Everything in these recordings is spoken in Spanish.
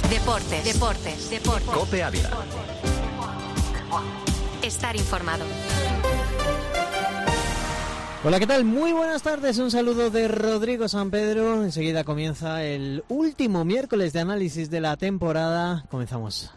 Deportes. COPE Ávila. Estar informado. Hola, ¿qué tal? Muy buenas tardes, un saludo de Rodrigo San Pedro. Enseguida comienza el último miércoles de análisis de la temporada. Comenzamos.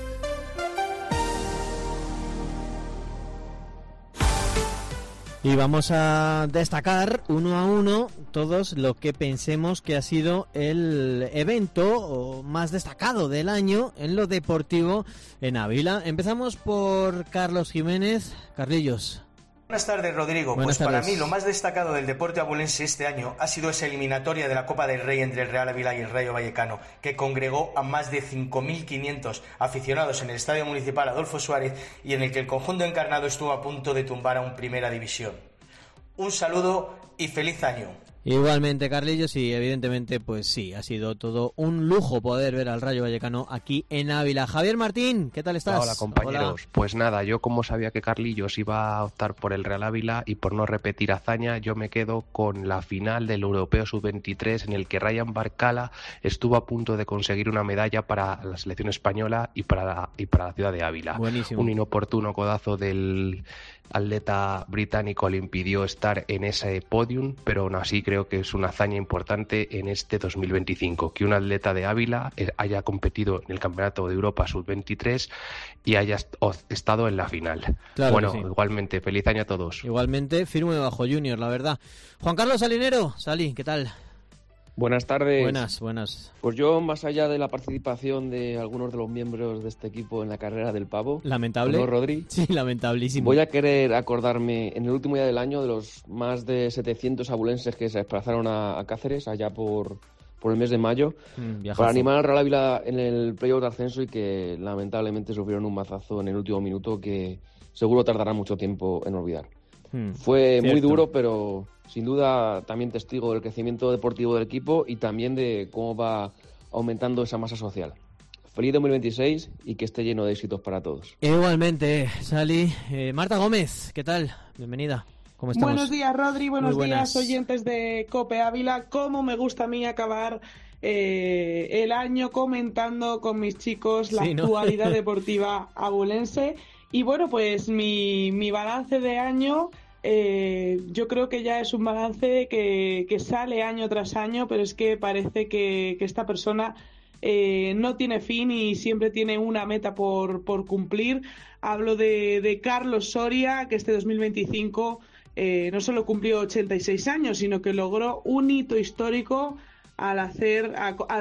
Y vamos a destacar uno a uno todos lo que pensemos que ha sido el evento más destacado del año en lo deportivo en Ávila. Empezamos por Carlos Jiménez. Carlillos. Buenas tardes, Rodrigo. Buenas tardes. Para mí lo más destacado del deporte abulense este año ha sido esa eliminatoria de la Copa del Rey entre el Real Ávila y el Rayo Vallecano, que congregó a más de 5.500 aficionados en el Estadio Municipal Adolfo Suárez y en el que el conjunto encarnado estuvo a punto de tumbar a un Primera División. Un saludo y feliz año. Igualmente, Carlillos, y evidentemente, pues sí, ha sido todo un lujo poder ver al Rayo Vallecano aquí en Ávila. Javier Martín, ¿qué tal estás? Hola, compañeros. Hola. Pues nada, yo como sabía que Carlillos iba a optar por el Real Ávila y por no repetir hazaña, yo me quedo con la final del Europeo Sub-23 en el que Ryan Barcala estuvo a punto de conseguir una medalla para la selección española y para la ciudad de Ávila. Buenísimo. Un inoportuno codazo del atleta británico le impidió estar en ese podium, pero aún así creo que es una hazaña importante en este 2025, que un atleta de Ávila haya competido en el Campeonato de Europa Sub-23 y haya estado en la final. Claro, bueno, sí. Igualmente, feliz año a todos. Igualmente, firme bajo Junior, la verdad. Juan Carlos Salinero, Sali, ¿qué tal? Buenas tardes. Buenas. Pues yo, más allá de la participación de algunos de los miembros de este equipo en la carrera del pavo, Lamentable. ¿no, Rodri? Sí, lamentablísimo. Voy a querer acordarme en el último día del año de los más de 700 abulenses que se desplazaron a Cáceres allá por el mes de mayo para animar al Real Ávila en el playoff de ascenso y que lamentablemente sufrieron un mazazo en el último minuto que seguro tardará mucho tiempo en olvidar. Fue Cierto. muy duro, pero sin duda también testigo del crecimiento deportivo del equipo y también de cómo va aumentando esa masa social. Feliz 2026 y que esté lleno de éxitos para todos. Igualmente, Sali. Marta Gómez, ¿qué tal? Bienvenida. ¿Cómo estamos? Buenos días, Rodri. Buenos buenas. días, oyentes de COPE Ávila. Cómo me gusta a mí acabar el año comentando con mis chicos la actualidad deportiva abulense. Y bueno, pues mi balance de año, yo creo que ya es un balance que sale año tras año, pero es que parece que esta persona no tiene fin y siempre tiene una meta por cumplir. Hablo de Carlos Soria, que este 2025 no solo cumplió 86 años, sino que logró un hito histórico al hacer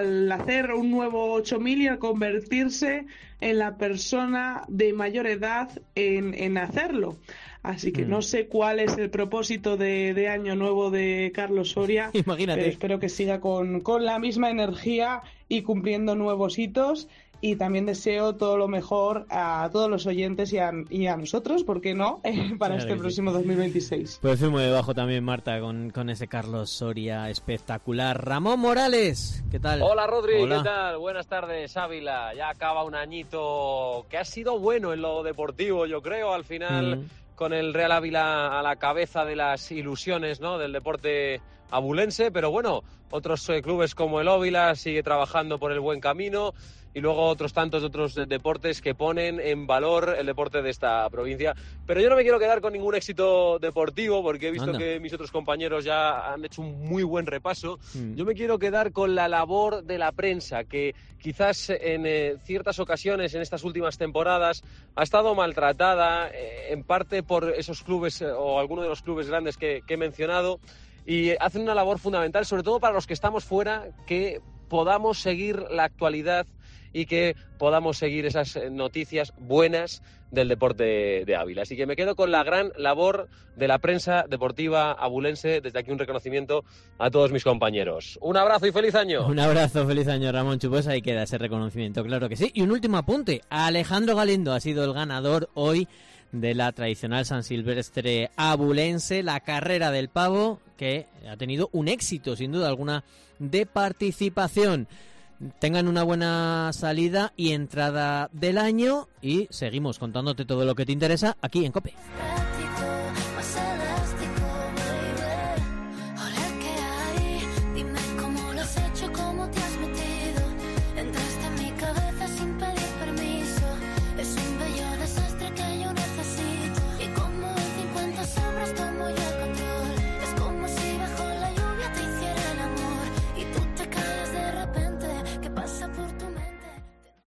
un nuevo 8000 y al convertirse en la persona de mayor edad en hacerlo. Así que no sé cuál es el propósito de año nuevo de Carlos Soria. Imagínate. Pero espero que siga con la misma energía y cumpliendo nuevos hitos. Y también deseo todo lo mejor a todos los oyentes y a nosotros, ¿por qué no?, para este próximo 2026. Pues fui muy debajo también, Marta, con ese Carlos Soria espectacular. Ramón Morales, ¿qué tal? Hola, Rodri, Hola. ¿Qué tal? Buenas tardes, Ávila. Ya acaba un añito que ha sido bueno en lo deportivo, yo creo, al final, con el Real Ávila a la cabeza de las ilusiones, ¿no?, del deporte abulense, pero bueno, otros clubes como el Ávila sigue trabajando por el buen camino. Y luego otros tantos otros deportes que ponen en valor el deporte de esta provincia. Pero yo no me quiero quedar con ningún éxito deportivo porque he visto que mis otros compañeros ya han hecho un muy buen repaso. Yo me quiero quedar con la labor de la prensa, que quizás en ciertas ocasiones en estas últimas temporadas ha estado maltratada, en parte por esos clubes o algunos de los clubes grandes que he mencionado, y hacen una labor fundamental, sobre todo para los que estamos fuera, que podamos seguir la actualidad y que podamos seguir esas noticias buenas del deporte de Ávila. Así que me quedo con la gran labor de la prensa deportiva abulense. Desde aquí un reconocimiento a todos mis compañeros. Un abrazo y feliz año. Un abrazo, feliz año, Ramón Chupos. Ahí queda ese reconocimiento, claro que sí. Y un último apunte. Alejandro Galindo ha sido el ganador hoy de la tradicional San Silvestre abulense, la carrera del pavo, que ha tenido un éxito, sin duda alguna, de participación. Tengan una buena salida y entrada del año y seguimos contándote todo lo que te interesa aquí en COPE.